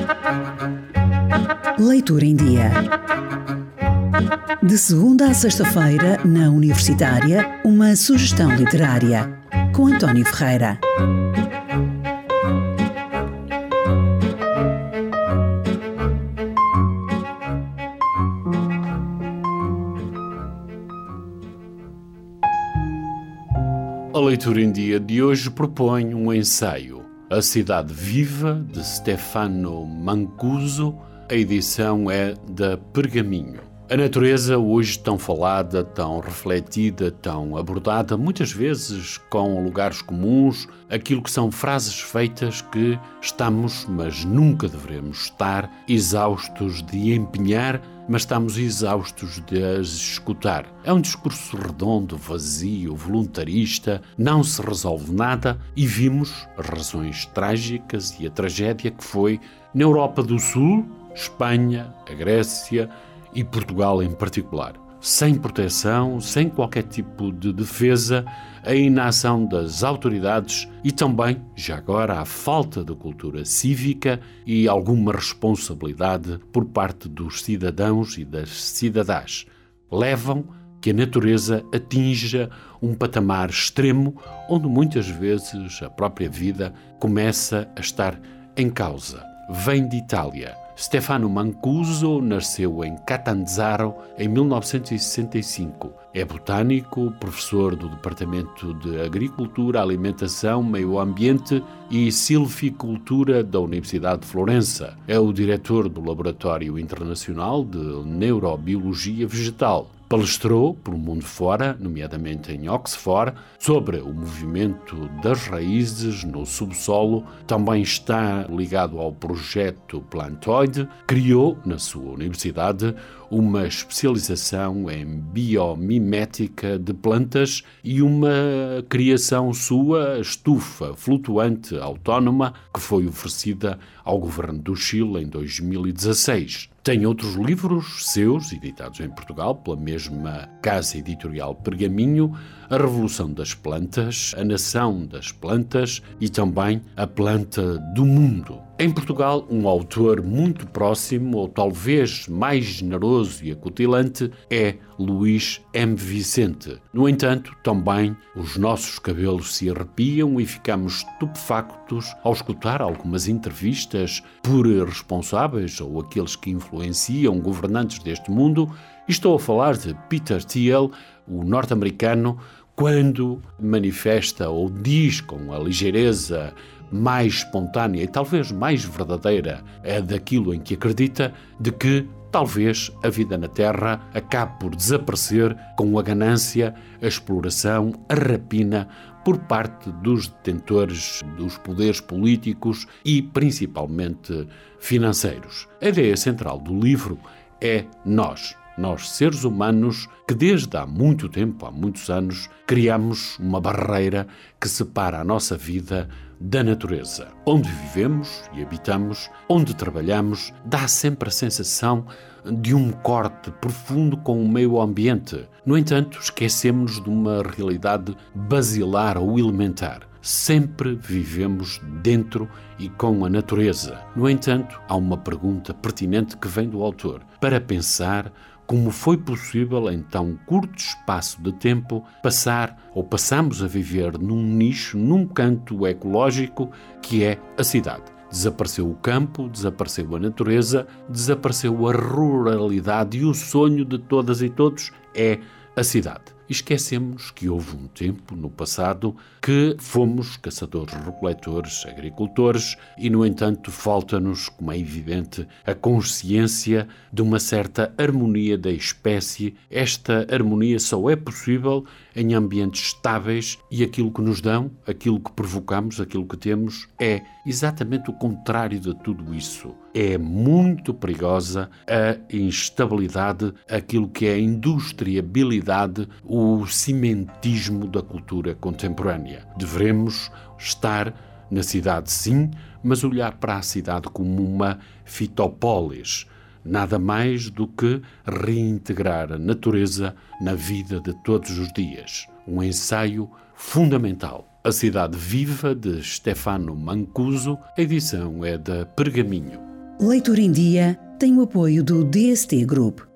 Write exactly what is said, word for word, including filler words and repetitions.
Leitura em Dia. De segunda a sexta-feira, na Universitária, uma sugestão literária, com António Ferreira. A Leitura em Dia de hoje propõe um ensaio, A Cidade Viva, de Stefano Mancuso. A edição é da Pergaminho. A natureza, hoje tão falada, tão refletida, tão abordada, muitas vezes com lugares comuns, aquilo que são frases feitas que estamos, mas nunca devemos estar, exaustos de empenhar, mas estamos exaustos de as escutar. É um discurso redondo, vazio, voluntarista, não se resolve nada e vimos as razões trágicas e a tragédia que foi na Europa do Sul, Espanha, a Grécia e Portugal em particular. Sem proteção, sem qualquer tipo de defesa, a inação das autoridades e também, já agora, a falta de cultura cívica e alguma responsabilidade por parte dos cidadãos e das cidadãs levam que a natureza atinja um patamar extremo onde muitas vezes a própria vida começa a estar em causa. Vem de Itália. Stefano Mancuso nasceu em Catanzaro em mil novecentos e sessenta e cinco. É botânico, professor do Departamento de Agricultura, Alimentação, Meio Ambiente e Silvicultura da Universidade de Florença. É o diretor do Laboratório Internacional de Neurobiologia Vegetal. Palestrou pelo mundo fora, nomeadamente em Oxford, sobre o movimento das raízes no subsolo. Também está ligado ao projeto Plantoid. Criou, na sua universidade, uma especialização em biomimética de plantas e uma criação sua, estufa flutuante autónoma, que foi oferecida ao governo do Chile em dois mil e dezasseis. Tem outros livros seus, editados em Portugal pela mesma casa editorial Pergaminho, A Revolução das Plantas, A Nação das Plantas e também A Planta do Mundo. Em Portugal, um autor muito próximo, ou talvez mais generoso e acutilante, é Luís M. Vicente. No entanto, também os nossos cabelos se arrepiam e ficamos estupefactos ao escutar algumas entrevistas por responsáveis ou aqueles que influenciam governantes deste mundo. Estou a falar de Peter Thiel, o norte-americano, quando manifesta ou diz com a ligeireza mais espontânea e talvez mais verdadeira é daquilo em que acredita, de que talvez a vida na Terra acabe por desaparecer com a ganância, a exploração, a rapina por parte dos detentores dos poderes políticos e principalmente financeiros. A ideia central do livro é nós. Nós, seres humanos, que desde há muito tempo, há muitos anos, criamos uma barreira que separa a nossa vida da natureza. Onde vivemos e habitamos, onde trabalhamos, dá sempre a sensação de um corte profundo com o meio ambiente. No entanto, esquecemos de uma realidade basilar ou elementar. Sempre vivemos dentro e com a natureza. No entanto, há uma pergunta pertinente que vem do autor, para pensar como foi possível, em tão curto espaço de tempo, passar ou passamos a viver num nicho, num canto ecológico que é a cidade. Desapareceu o campo, desapareceu a natureza, desapareceu a ruralidade e o sonho de todas e todos é a cidade. Esquecemos que houve um tempo, no passado, que fomos caçadores-recoletores, agricultores e, no entanto, falta-nos, como é evidente, a consciência de uma certa harmonia da espécie. Esta harmonia só é possível em ambientes estáveis e aquilo que nos dão, aquilo que provocamos, aquilo que temos, é exatamente o contrário de tudo isso. É muito perigosa a instabilidade, aquilo que é a industriabilidade, o cimentismo da cultura contemporânea. Devemos estar na cidade, sim, mas olhar para a cidade como uma fitopólis. Nada mais do que reintegrar a natureza na vida de todos os dias. Um ensaio fundamental. A Cidade Viva, de Stefano Mancuso. A edição é da Pergaminho. Leitura em Dia tem o apoio do D S T Group.